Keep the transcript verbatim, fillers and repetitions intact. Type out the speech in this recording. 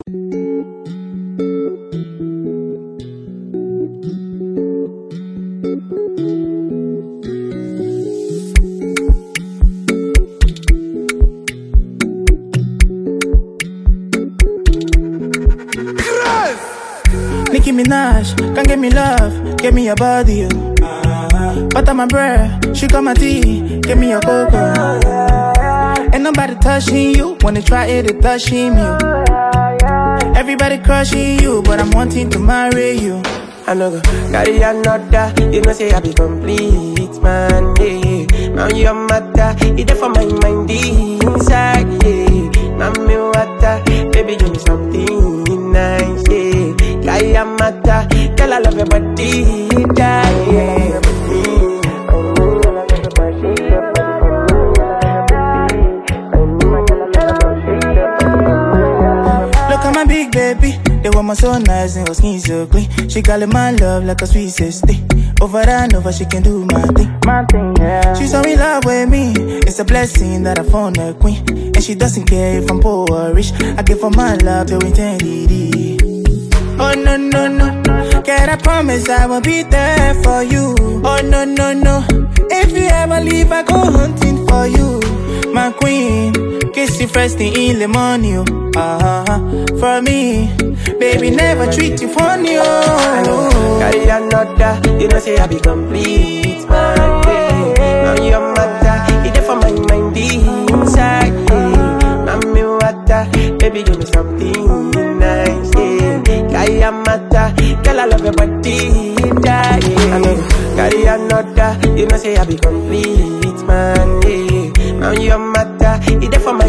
Nicki Minaj, can't give me love, give me your body, oh. Butter my bread, sugar my tea, give me your cocoa. Ain't nobody touching you, wanna try it, it touching you. Everybody crushing you, but I'm wanting to marry you. I know go carry another, you know say I be complete, man, yeah. Now your matter, it there for my mind inside, yeah. Now me water, baby give me something nice, yeah. Kaya mata, girl I love your body, yeah. Look at my big baby, the woman so nice and her skin so clean. She calling my love like a sweet sister. Over and over she can do my thing, my thing, yeah. She's so in love with me, it's a blessing that I found a queen. And she doesn't care if I'm poor or rich, I give her my love to eternity. Oh no no no, can I promise I will be there for you? Oh no no no, if you ever leave I go hunting for you. My queen, kiss you first thing in the morning, oh. Uh-huh. For me, baby never treat you funny, oh. Carry another, you know say I be complete, man, yeah. Now your matter, it there for my mind inside, yeah. Now me water, baby give me something nice, yeah. Kaya mata, girl I love your body, yeah. I know carry another, you know say I be complete, man, yeah. Now your matter, it there for my